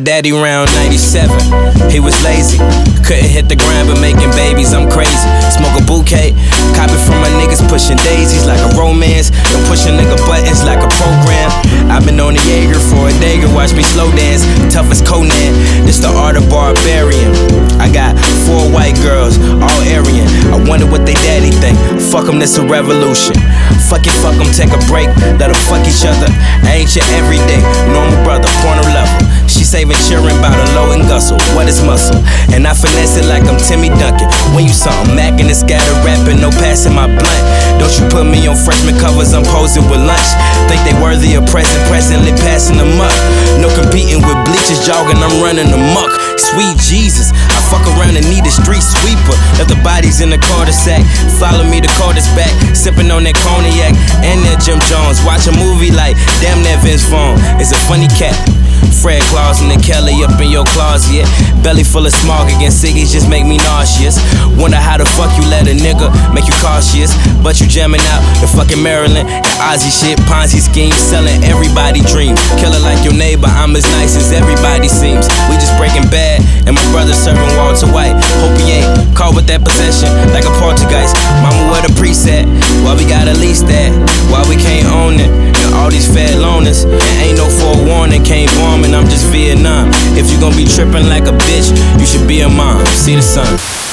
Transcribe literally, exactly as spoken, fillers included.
daddy round ninety-seven. He was lazy, couldn't hit the grind, but making babies, I'm crazy. Smoke a bouquet, copy from my niggas pushing daisies like a romance. Don't push a nigga buttons like a program. I've been on the Jaeger for a day, girl, watch me slow dance. Tough as Conan, it's the art of barbarian. I got four white girls, all Aryan. I wonder what they daddy think. Fuck them, this a revolution. Fuck it, fuck them, take a break, let them fuck each other. I ain't your everyday, normal brother, porno level. She saving cheering about a low and gustle. What is muscle? And I finesse it like I'm Timmy Duncan. When you something mackin' and scatter rapping, no passing my blunt. Don't you put me on freshman covers, I'm posing with lunch. Think they worthy of present, presently passing them up. No competing with bleachers, jogging, I'm running amok. Sweet Jesus, I fuck around and need a street sweeper. Left the bodies in the cul-de-sac. Follow me, the Carter's back. Sipping on that cognac and that Jim Jones. Watch a movie like damn that Vince Vaughn. It's a funny cat. Fred Claus and the Kelly up in your closet. Belly full of smog against ciggies just make me nauseous. Wonder how the fuck you let a nigga make you cautious. But you jamming out the fucking Maryland and Ozzy shit. Ponzi scheme, selling everybody dream. Killer like your neighbor, I'm as nice as everybody seems. We just breaking bad and my brother serving Walter White. Hope he ain't caught with that possession like a poltergeist. Mama, where the preset? Why we gotta lease that? Why we can't own it? And all these fed loners, and ain't no forewarning. Came bombing, I'm just Vietnam. If you gon' be trippin' like a bitch, you should be a mom. See the sun.